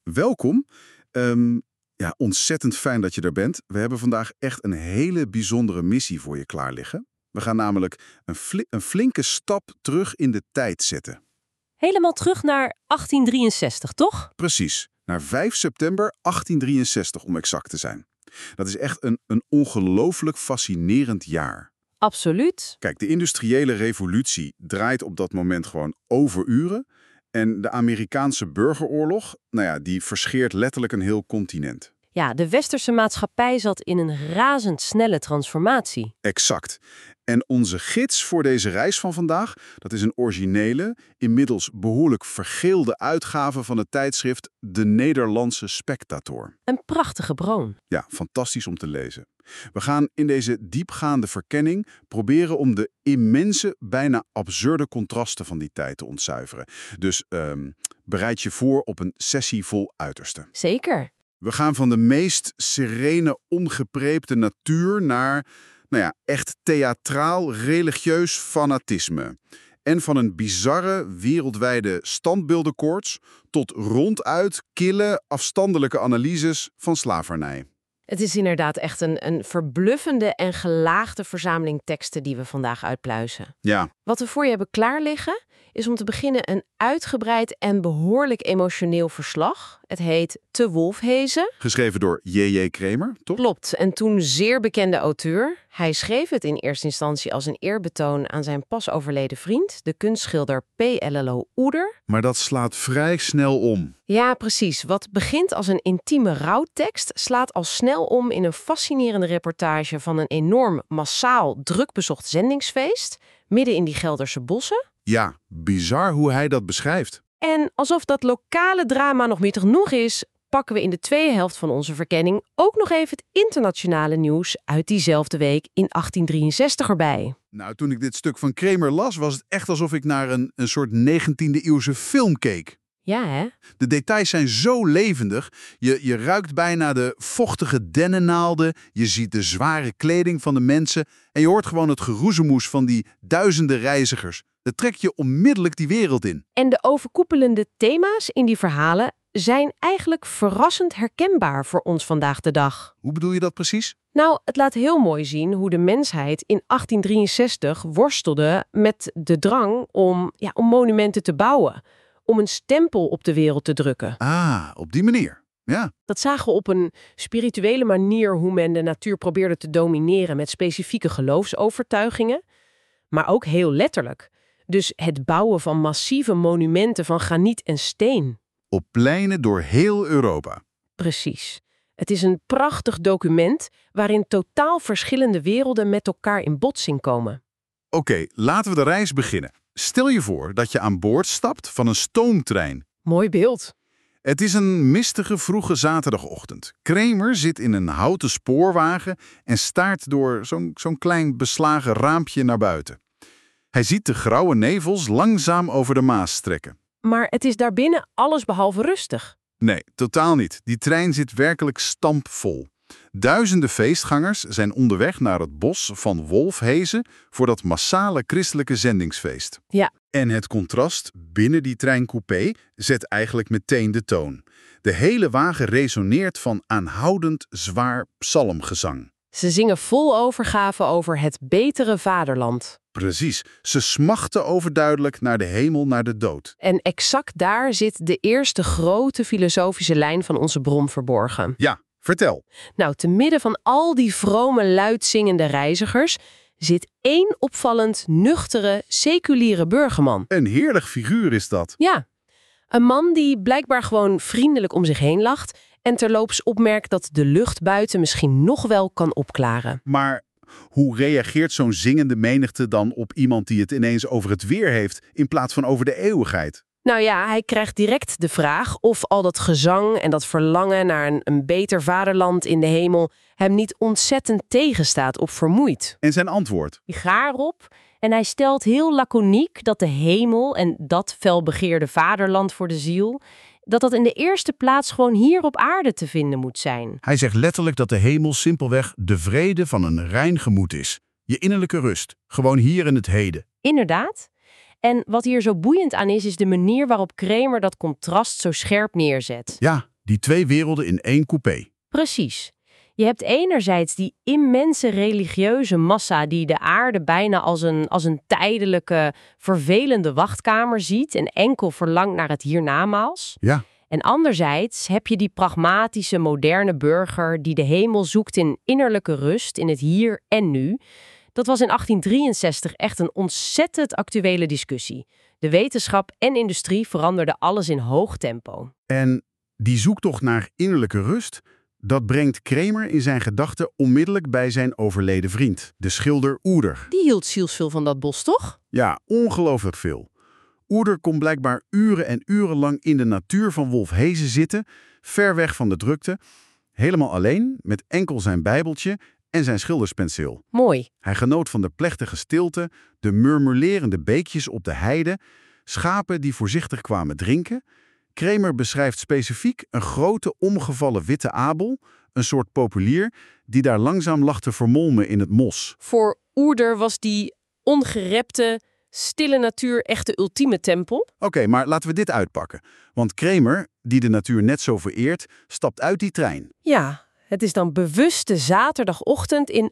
Welkom. Ehm, ja, ontzettend fijn dat je er bent. We hebben vandaag echt een hele bijzondere missie voor je klaar liggen. We gaan namelijk een flinke stap terug in de tijd zetten. Helemaal terug naar 1863, toch? Precies, naar 5 september 1863 om exact te zijn. Dat is echt een ongelooflijk fascinerend jaar. Absoluut. Kijk, de industriële revolutie draait op dat moment gewoon over uren. En de Amerikaanse burgeroorlog, die verscheert letterlijk een heel continent. Ja, de westerse maatschappij zat in een razendsnelle transformatie. Exact. En onze gids voor deze reis van vandaag, dat is een originele, inmiddels behoorlijk vergeelde uitgave van het tijdschrift De Nederlandse Spectator. Een prachtige bron. Ja, fantastisch om te lezen. We gaan in deze diepgaande verkenning proberen om de immense, bijna absurde contrasten van die tijd te ontzuiveren. Dus bereid je voor op een sessie vol uitersten. Zeker. We gaan van de meest serene, ongepreepte natuur naar echt theatraal religieus fanatisme. En van een bizarre wereldwijde standbeeldenkoorts tot ronduit kille, afstandelijke analyses van slavernij. Het is inderdaad echt een verbluffende en gelaagde verzameling teksten die we vandaag uitpluizen. Ja, Wat we voor je hebben klaar liggen is om te beginnen een uitgebreid en behoorlijk emotioneel verslag. Het heet Te Wolfhezen. geschreven door J.J. Kramer, toch? Klopt, en toen zeer bekende auteur. Hij schreef het in eerste instantie als een eerbetoon aan zijn pas overleden vriend, de kunstschilder P.L.L.O. Oeder. Maar dat slaat vrij snel om. Ja, precies. Wat begint als een intieme rouwtekst slaat al snel om in een fascinerende reportage van een enorm massaal drukbezocht zendingsfeest midden in die Gelderse bossen. Ja, bizar hoe hij dat beschrijft. En alsof dat lokale drama nog niet genoeg is, pakken we in de tweede helft van onze verkenning ook nog even het internationale nieuws uit diezelfde week in 1863 erbij. Nou, toen ik dit stuk van Kramer las, was het echt alsof ik naar een soort 19e-eeuwse film keek. Ja, hè? De details zijn zo levendig. Je ruikt bijna de vochtige dennennaalden. Je ziet de zware kleding van de mensen. En je hoort gewoon het geroezemoes van die duizenden reizigers. Dat trekt je onmiddellijk die wereld in. En de overkoepelende thema's in die verhalen zijn eigenlijk verrassend herkenbaar voor ons vandaag de dag. Hoe bedoel je dat precies? Nou, het laat heel mooi zien hoe de mensheid in 1863 worstelde met de drang om monumenten te bouwen. Om een stempel op de wereld te drukken. Ah, op die manier. Ja. Dat zagen we op een spirituele manier hoe men de natuur probeerde te domineren met specifieke geloofsovertuigingen. Maar ook heel letterlijk. Dus het bouwen van massieve monumenten van graniet en steen. Op pleinen door heel Europa. Precies. Het is een prachtig document waarin totaal verschillende werelden met elkaar in botsing komen. Oké, laten we de reis beginnen. Stel je voor dat je aan boord stapt van een stoomtrein. Mooi beeld. Het is een mistige vroege zaterdagochtend. Kramer zit in een houten spoorwagen en staart door zo'n klein beslagen raampje naar buiten. Hij ziet de grauwe nevels langzaam over de Maas strekken. Maar het is daarbinnen allesbehalve rustig. Nee, totaal niet. Die trein zit werkelijk stampvol. Duizenden feestgangers zijn onderweg naar het bos van Wolfhezen voor dat massale christelijke zendingsfeest. Ja. En het contrast binnen die treincoupé zet eigenlijk meteen de toon. De hele wagen resoneert van aanhoudend zwaar psalmgezang. Ze zingen vol overgave over het betere vaderland. Precies, ze smachten overduidelijk naar de hemel, naar de dood. En exact daar zit de eerste grote filosofische lijn van onze bron verborgen. Ja, vertel. Nou, te midden van al die vrome, luidzingende reizigers zit één opvallend nuchtere, seculiere burgerman. Een heerlijk figuur is dat. Ja, een man die blijkbaar gewoon vriendelijk om zich heen lacht en terloops opmerkt dat de lucht buiten misschien nog wel kan opklaren. Maar hoe reageert zo'n zingende menigte dan op iemand die het ineens over het weer heeft in plaats van over de eeuwigheid? Nou ja, hij krijgt direct de vraag of al dat gezang en dat verlangen naar een beter vaderland in de hemel hem niet ontzettend tegenstaat of vermoeit. En zijn antwoord? Die gaar op en hij stelt heel laconiek dat de hemel en dat felbegeerde vaderland voor de ziel, dat in de eerste plaats gewoon hier op aarde te vinden moet zijn. Hij zegt letterlijk dat de hemel simpelweg de vrede van een rein gemoed is. Je innerlijke rust, gewoon hier in het heden. Inderdaad. En wat hier zo boeiend aan is de manier waarop Kramer dat contrast zo scherp neerzet. Ja, Die twee werelden in één coupé. Precies. Je hebt enerzijds die immense religieuze massa die de aarde bijna als een tijdelijke, vervelende wachtkamer ziet en enkel verlangt naar het hiernamaals. Ja, En anderzijds heb je die pragmatische, moderne burger die de hemel zoekt in innerlijke rust, in het hier en nu. Dat was in 1863 echt een ontzettend actuele discussie. De wetenschap en industrie veranderden alles in hoog tempo. en die zoektocht naar innerlijke rust, dat brengt Kramer in zijn gedachten onmiddellijk bij zijn overleden vriend, de schilder Oeder. Die hield zielsveel van dat bos, toch? Ja, ongelooflijk veel. Oeder kon blijkbaar uren en uren lang in de natuur van Wolfheze zitten, ver weg van de drukte, helemaal alleen, met enkel zijn bijbeltje en zijn schilderspenseel. Mooi. Hij genoot van de plechtige stilte, de murmulerende beekjes op de heide, schapen die voorzichtig kwamen drinken. Kramer beschrijft specifiek een grote omgevallen witte abel, een soort populier, die daar langzaam lag te vermolmen in het mos. Voor Oeder was die ongerepte, stille natuur echt de ultieme tempel. Oké, maar laten we dit uitpakken. Want Kramer, die de natuur net zo vereert, stapt uit die trein. Ja, het is dan bewuste zaterdagochtend in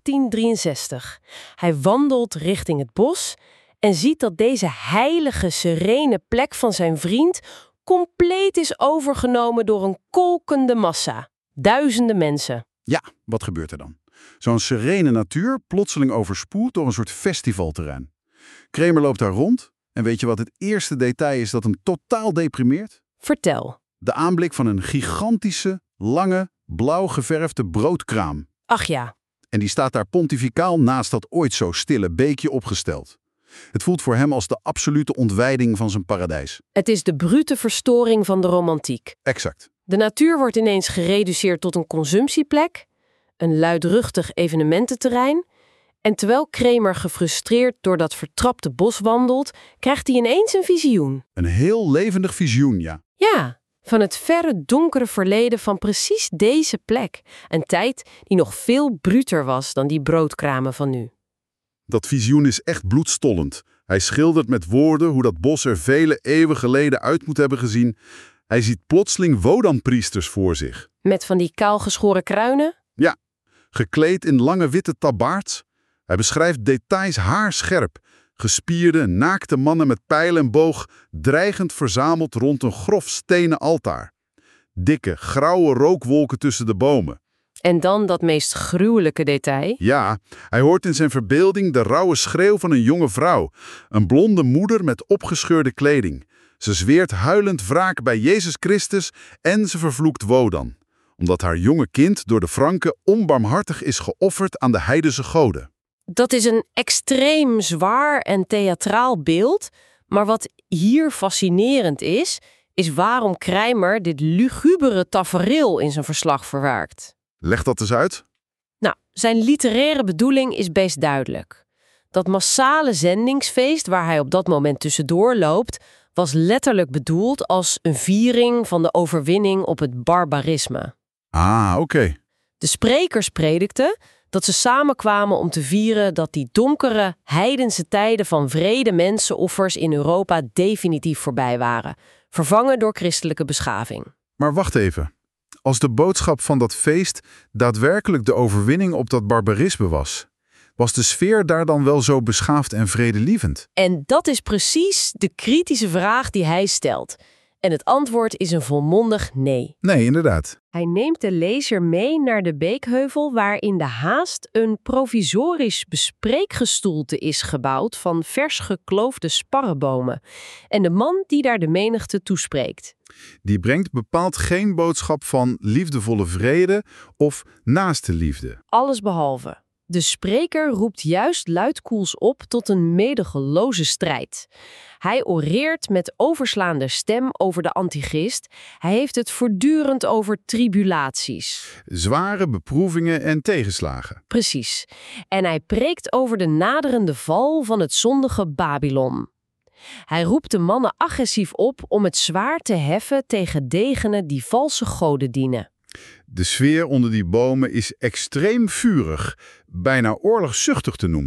1863. Hij wandelt richting het bos en ziet dat deze heilige, serene plek van zijn vriend compleet is overgenomen door een kolkende massa. Duizenden mensen. Ja, wat gebeurt er dan? Zo'n serene natuur plotseling overspoeld door een soort festivalterrein. Kramer loopt daar rond en weet je wat het eerste detail is dat hem totaal deprimeert? Vertel. De aanblik van een gigantische, lange, blauw geverfde broodkraam. Ach ja, En die staat daar pontificaal naast dat ooit zo stille beekje opgesteld. Het voelt voor hem als de absolute ontwijding van zijn paradijs. het is de brute verstoring van de romantiek. Exact. De natuur wordt ineens gereduceerd tot een consumptieplek, een luidruchtig evenemententerrein. En terwijl Kramer gefrustreerd door dat vertrapte bos wandelt, krijgt hij ineens een visioen. Een heel levendig visioen, ja. Ja, van het verre donkere verleden van precies deze plek. Een tijd die nog veel bruter was dan die broodkramen van nu. Dat visioen is echt bloedstollend. Hij schildert met woorden hoe dat bos er vele eeuwen geleden uit moet hebben gezien. Hij ziet plotseling Wodan-priesters voor zich. Met van die kaalgeschoren kruinen? Ja, gekleed in lange witte tabaards. Hij beschrijft details haarscherp. Gespierde, naakte mannen met pijl en boog, dreigend verzameld rond een grof stenen altaar. Dikke, grauwe rookwolken tussen de bomen. En dan dat meest gruwelijke detail. Ja, hij hoort in zijn verbeelding de rauwe schreeuw van een jonge vrouw. Een blonde moeder met opgescheurde kleding. Ze zweert huilend wraak bij Jezus Christus en ze vervloekt Wodan. Omdat haar jonge kind door de Franken onbarmhartig is geofferd aan de heidense goden. Dat is een extreem zwaar en theatraal beeld. Maar wat hier fascinerend is waarom Kramer dit lugubere tafereel in zijn verslag verwerkt. Leg dat eens uit. Nou, zijn literaire bedoeling is best duidelijk. Dat massale zendingsfeest waar hij op dat moment tussendoor loopt, was letterlijk bedoeld als een viering van de overwinning op het barbarisme. Ah, oké. De sprekers predikten dat ze samenkwamen om te vieren dat die donkere, heidense tijden van wrede mensenoffers in Europa definitief voorbij waren, vervangen door christelijke beschaving. Maar wacht even. Als de boodschap van dat feest daadwerkelijk de overwinning op dat barbarisme was de sfeer daar dan wel zo beschaafd en vredelievend? En dat is precies de kritische vraag die hij stelt. En het antwoord is een volmondig nee. Nee, inderdaad. Hij neemt de lezer mee naar de Beekheuvel waar in de haast een provisorisch bespreekgestoelte is gebouwd van vers gekloofde sparrenbomen. En de man die daar de menigte toespreekt. Die brengt bepaald geen boodschap van liefdevolle vrede of naaste liefde. Alles behalve. De spreker roept juist luidkoels op tot een meedogenloze strijd. Hij oreert met overslaande stem over de antichrist. Hij heeft het voortdurend over tribulaties. Zware beproevingen en tegenslagen. Precies. En hij preekt over de naderende val van het zondige Babylon. Hij roept de mannen agressief op om het zwaard te heffen tegen degenen die valse goden dienen. De sfeer onder die bomen is extreem vurig, bijna oorlogszuchtig te noemen.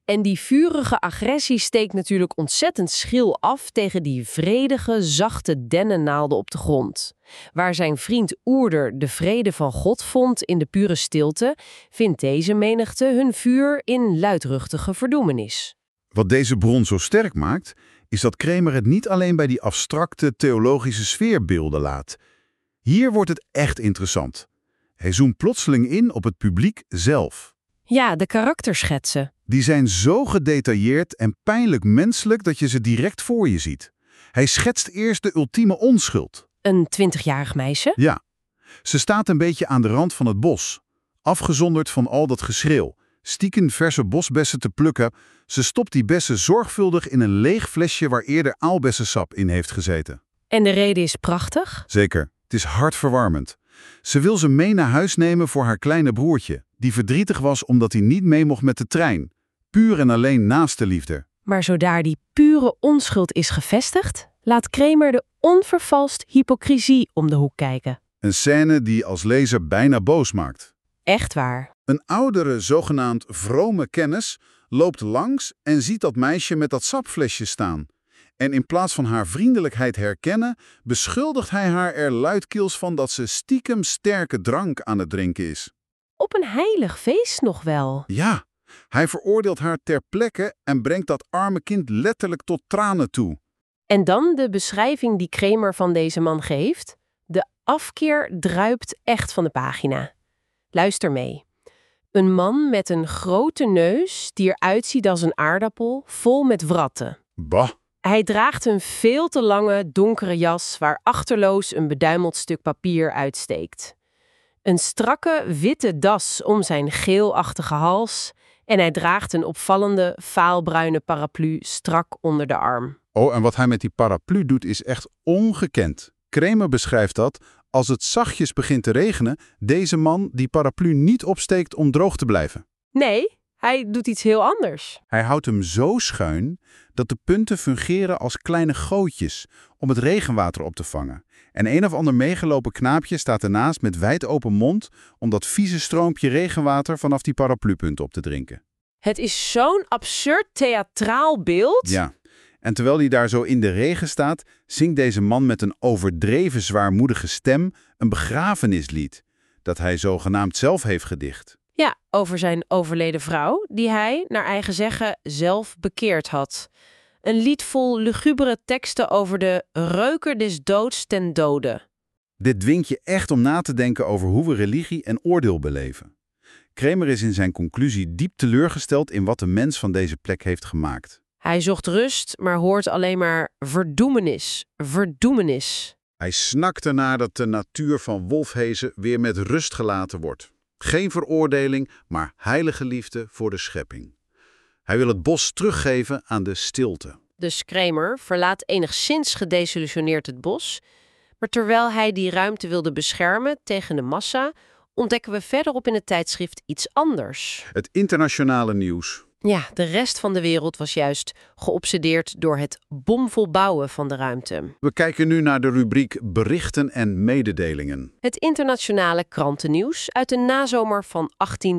En die vurige agressie steekt natuurlijk ontzettend schil af tegen die vredige, zachte dennennaalden op de grond. Waar zijn vriend Oerder de vrede van God vond in de pure stilte, vindt deze menigte hun vuur in luidruchtige verdoemenis. Wat deze bron zo sterk maakt, is dat Kremer het niet alleen bij die abstracte theologische sfeerbeelden laat. Hier wordt het echt interessant. Hij zoomt plotseling in op het publiek zelf. Ja, de karakterschetsen. Die zijn zo gedetailleerd en pijnlijk menselijk dat je ze direct voor je ziet. Hij schetst eerst de ultieme onschuld. Een 20-jarig meisje? Ja, ze staat een beetje aan de rand van het bos. Afgezonderd van al dat geschreeuw. Stiekem verse bosbessen te plukken. Ze stopt die bessen zorgvuldig in een leeg flesje waar eerder aalbessensap in heeft gezeten. En de reden is prachtig? Zeker, het is hartverwarmend. Ze wil ze mee naar huis nemen voor haar kleine broertje, die verdrietig was omdat hij niet mee mocht met de trein. Puur en alleen naastenliefde. Maar zodra die pure onschuld is gevestigd, laat Kremer de onvervalst hypocrisie om de hoek kijken. Een scène die als lezer bijna boos maakt. Echt waar. Een oudere, zogenaamd vrome kennis loopt langs en ziet dat meisje met dat sapflesje staan. En in plaats van haar vriendelijkheid herkennen, beschuldigt hij haar er luidkeels van dat ze stiekem sterke drank aan het drinken is. Op een heilig feest nog wel. Ja, hij veroordeelt haar ter plekke en brengt dat arme kind letterlijk tot tranen toe. En dan de beschrijving die Kremer van deze man geeft. De afkeer druipt echt van de pagina. Luister mee. Een man met een grote neus die eruit ziet als een aardappel, vol met wratten. Bah. Hij draagt een veel te lange, donkere jas waar achterloos een beduimeld stuk papier uitsteekt. Een strakke, witte das om zijn geelachtige hals en hij draagt een opvallende, vaalbruine paraplu strak onder de arm. Oh, en wat hij met die paraplu doet is echt ongekend. Kremer beschrijft dat, als het zachtjes begint te regenen, deze man die paraplu niet opsteekt om droog te blijven. Nee, hij doet iets heel anders. Hij houdt hem zo schuin dat de punten fungeren als kleine gootjes om het regenwater op te vangen. En een of ander meegelopen knaapje staat ernaast met wijd open mond om dat vieze stroompje regenwater vanaf die paraplupunt op te drinken. Het is zo'n absurd theatraal beeld. Ja, en terwijl hij daar zo in de regen staat, zingt deze man met een overdreven zwaarmoedige stem een begrafenislied dat hij zogenaamd zelf heeft gedicht. Ja, over zijn overleden vrouw, die hij, naar eigen zeggen, zelf bekeerd had. Een lied vol lugubere teksten over de reuker des doods ten dode. Dit dwingt je echt om na te denken over hoe we religie en oordeel beleven. Kremer is in zijn conclusie diep teleurgesteld in wat de mens van deze plek heeft gemaakt. Hij zocht rust, maar hoort alleen maar verdoemenis, verdoemenis. Hij snakt ernaar dat de natuur van Wolfhezen weer met rust gelaten wordt. Geen veroordeling, maar heilige liefde voor de schepping. Hij wil het bos teruggeven aan de stilte. Dus Kremer verlaat enigszins gedesillusioneerd het bos, maar terwijl hij die ruimte wilde beschermen tegen de massa, ontdekken we verderop in het tijdschrift iets anders. Het internationale nieuws. Ja, de rest van de wereld was juist geobsedeerd door het bomvol bouwen van de ruimte. We kijken nu naar de rubriek berichten en mededelingen. Het internationale krantennieuws uit de nazomer van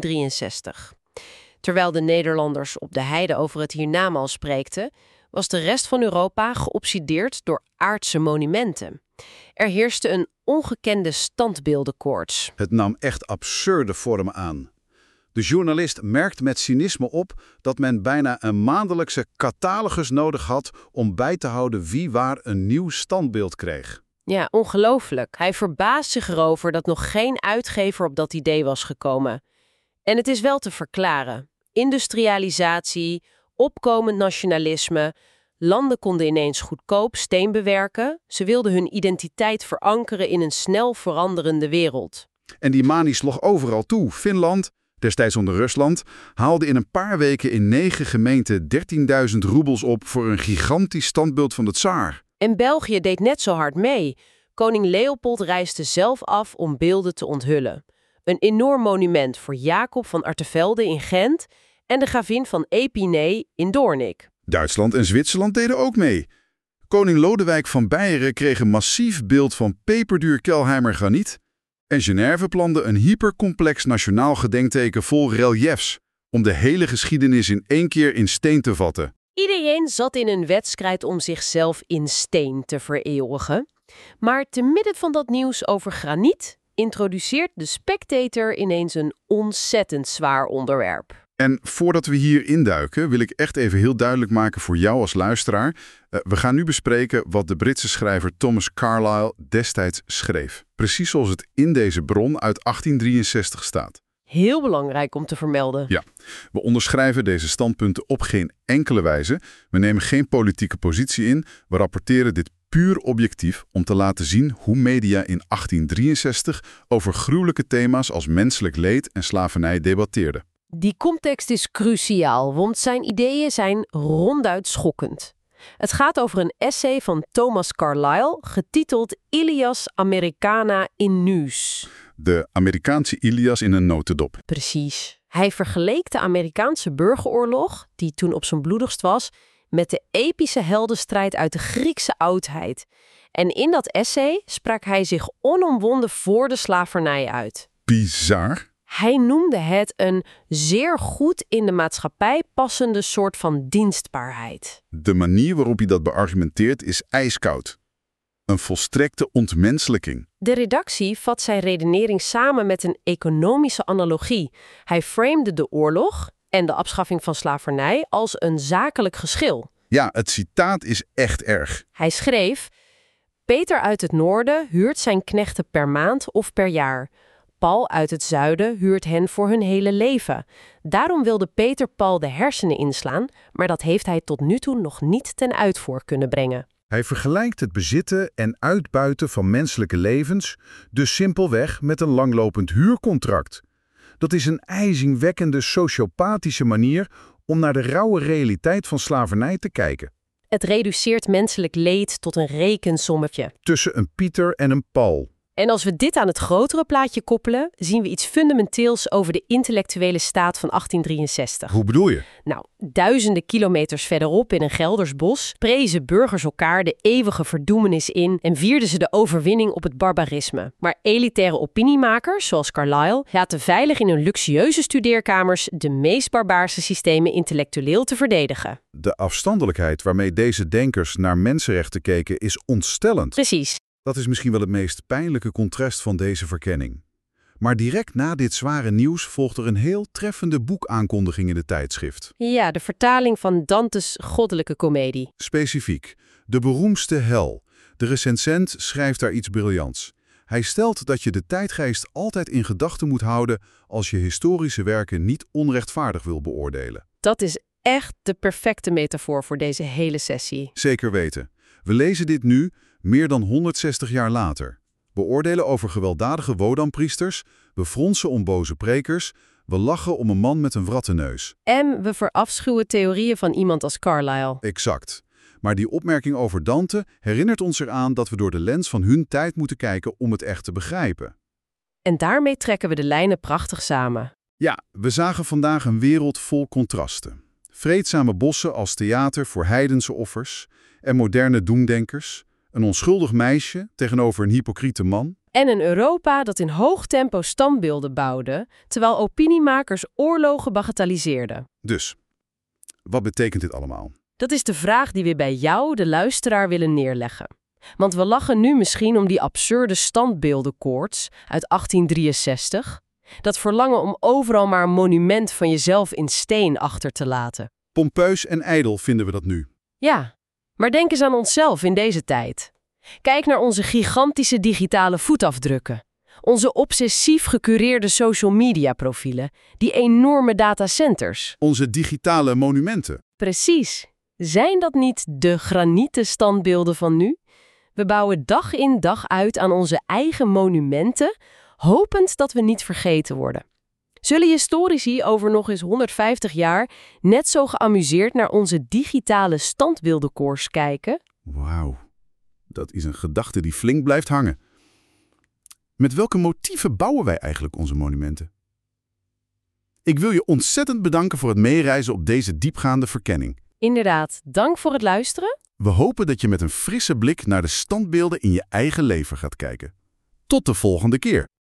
1863. Terwijl de Nederlanders op de heide over het hiernamaals spreekten, was de rest van Europa geobsedeerd door aardse monumenten. Er heerste een ongekende standbeeldenkoorts. Het nam echt absurde vormen aan. De journalist merkt met cynisme op dat men bijna een maandelijkse catalogus nodig had om bij te houden wie waar een nieuw standbeeld kreeg. Ja, ongelooflijk. Hij verbaast zich erover dat nog geen uitgever op dat idee was gekomen. En het is wel te verklaren. Industrialisatie, opkomend nationalisme. Landen konden ineens goedkoop steen bewerken. Ze wilden hun identiteit verankeren in een snel veranderende wereld. En die manie sloeg overal toe. Finland, destijds onder Rusland, haalde in een paar weken in 9 gemeenten 13.000 roebels op voor een gigantisch standbeeld van de tsaar. En België deed net zo hard mee. Koning Leopold reisde zelf af om beelden te onthullen. Een enorm monument voor Jacob van Artevelde in Gent en de gravin van Epinay in Doornik. Duitsland en Zwitserland deden ook mee. Koning Lodewijk van Beieren kreeg een massief beeld van peperduur Kelheimer graniet. En Genève plande een hypercomplex nationaal gedenkteken vol reliefs. om de hele geschiedenis in één keer in steen te vatten. Iedereen zat in een wedstrijd om zichzelf in steen te vereeuwigen. Maar te midden van dat nieuws over graniet introduceert de Spectator ineens een ontzettend zwaar onderwerp. En voordat we hier induiken, wil ik echt even heel duidelijk maken voor jou als luisteraar. We gaan nu bespreken wat de Britse schrijver Thomas Carlyle destijds schreef. Precies zoals het in deze bron uit 1863 staat. Heel belangrijk om te vermelden. Ja, we onderschrijven deze standpunten op geen enkele wijze. We nemen geen politieke positie in. We rapporteren dit puur objectief om te laten zien hoe media in 1863 over gruwelijke thema's als menselijk leed en slavernij debatteerden. Die context is cruciaal, want zijn ideeën zijn ronduit schokkend. Het gaat over een essay van Thomas Carlyle, getiteld Ilias Americana in Nus. De Amerikaanse Ilias in een notendop. Precies. Hij vergeleek de Amerikaanse burgeroorlog, die toen op zijn bloedigst was, met de epische heldenstrijd uit de Griekse oudheid. En in dat essay sprak hij zich onomwonden voor de slavernij uit. Bizar. Hij noemde het een zeer goed in de maatschappij passende soort van dienstbaarheid. De manier waarop hij dat beargumenteert is ijskoud. Een volstrekte ontmenselijking. De redactie vat zijn redenering samen met een economische analogie. Hij framede de oorlog en de afschaffing van slavernij als een zakelijk geschil. Ja, het citaat is echt erg. Hij schreef: Peter uit het noorden huurt zijn knechten per maand of per jaar. Paul uit het zuiden huurt hen voor hun hele leven. Daarom wilde Peter Paul de hersenen inslaan, maar dat heeft hij tot nu toe nog niet ten uitvoer kunnen brengen. Hij vergelijkt het bezitten en uitbuiten van menselijke levens dus simpelweg met een langlopend huurcontract. Dat is een ijzingwekkende sociopathische manier om naar de rauwe realiteit van slavernij te kijken. Het reduceert menselijk leed tot een rekensommetje. Tussen een Pieter en een Paul. En als we dit aan het grotere plaatje koppelen, zien we iets fundamenteels over de intellectuele staat van 1863. Hoe bedoel je? Nou, duizenden kilometers verderop in een Gelders bos prezen burgers elkaar de eeuwige verdoemenis in en vierden ze de overwinning op het barbarisme. Maar elitaire opiniemakers, zoals Carlyle, zaten veilig in hun luxueuze studeerkamers de meest barbaarse systemen intellectueel te verdedigen. De afstandelijkheid waarmee deze denkers naar mensenrechten keken is ontstellend. Precies. Dat is misschien wel het meest pijnlijke contrast van deze verkenning. Maar direct na dit zware nieuws volgt er een heel treffende boekaankondiging in de tijdschrift. Ja, de vertaling van Dantes goddelijke komedie. Specifiek, de beroemdste hel. De recensent schrijft daar iets briljants. Hij stelt dat je de tijdgeest altijd in gedachten moet houden als je historische werken niet onrechtvaardig wil beoordelen. Dat is echt de perfecte metafoor voor deze hele sessie. Zeker weten. We lezen dit nu, meer dan 160 jaar later. We oordelen over gewelddadige Wodan-priesters, we fronsen om boze prekers, we lachen om een man met een wratte neus. En we verafschuwen theorieën van iemand als Carlyle. Exact. Maar die opmerking over Dante herinnert ons eraan dat we door de lens van hun tijd moeten kijken om het echt te begrijpen. En daarmee trekken we de lijnen prachtig samen. Ja, we zagen vandaag een wereld vol contrasten. Vreedzame bossen als theater voor heidense offers en moderne doemdenkers. Een onschuldig meisje tegenover een hypocriete man. En een Europa dat in hoog tempo standbeelden bouwde, terwijl opiniemakers oorlogen bagatelliseerden. Dus, wat betekent dit allemaal? Dat is de vraag die we bij jou, de luisteraar, willen neerleggen. Want we lachen nu misschien om die absurde standbeeldenkoorts uit 1863. Dat verlangen om overal maar een monument van jezelf in steen achter te laten. Pompeus en ijdel vinden we dat nu. Ja, maar denk eens aan onszelf in deze tijd. Kijk naar onze gigantische digitale voetafdrukken. Onze obsessief gecureerde social media profielen. Die enorme datacenters. Onze digitale monumenten. Precies. Zijn dat niet de granieten standbeelden van nu? We bouwen dag in dag uit aan onze eigen monumenten, hopend dat we niet vergeten worden. Zullen historici over nog eens 150 jaar net zo geamuseerd naar onze digitale standbeeldenkoers kijken? Wauw, dat is een gedachte die flink blijft hangen. Met welke motieven bouwen wij eigenlijk onze monumenten? Ik wil je ontzettend bedanken voor het meereizen op deze diepgaande verkenning. Inderdaad, dank voor het luisteren. We hopen dat je met een frisse blik naar de standbeelden in je eigen leven gaat kijken. Tot de volgende keer.